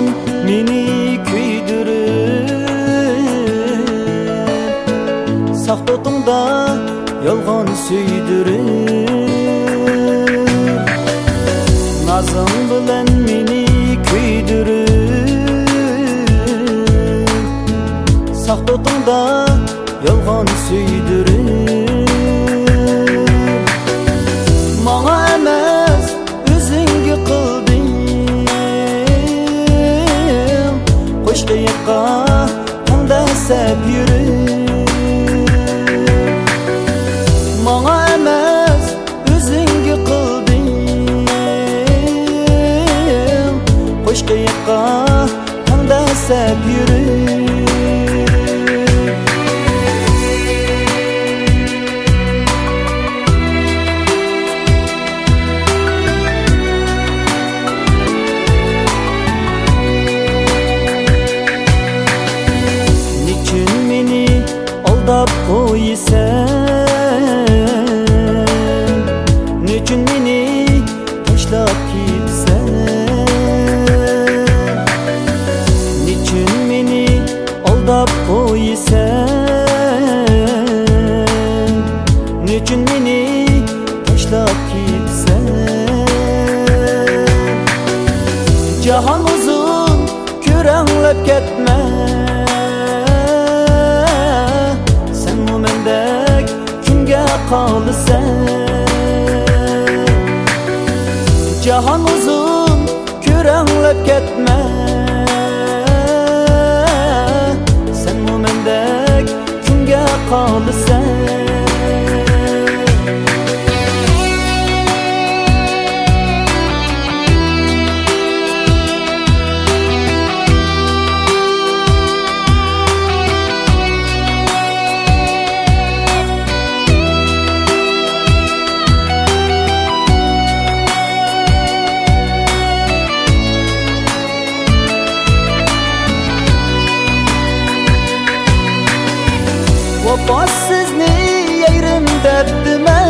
bilen meni kuydirip, sahtotumda yolg'on suydirip, nazım bilen meni kuydirip, sahtotumda yolg'on suydirip, manga emas o'zingga qilding qo'shqiyqa qandasab yurib, manga emas o'zingga qilding qo'shqiyqa qandasab yurib. Aldab qo'ysan, nechun meni tashlab ketsan, nechun meni aldab qo'ysan, nechun meni tashlab ketsan. Jahon uzun ko'ranglab ketma, jahon uzun ko'ranglab ketma, sen mo'mindek kimga qolasan. Vafosizning yayrim dardman,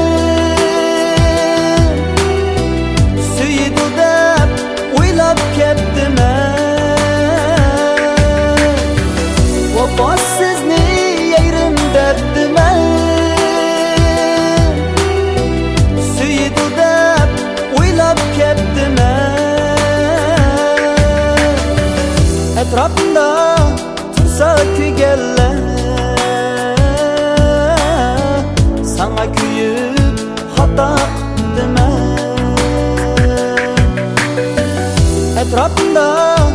suydi deb o'ylab ketdiman. Vafosizning yayrim dardman, suydi deb o'ylab ketdiman. Atrofimda tursa kuyganlar, sana kuyib xato qildiman. Atrofimda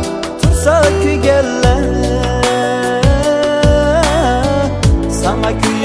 tursa kuyganlar, sana kuyib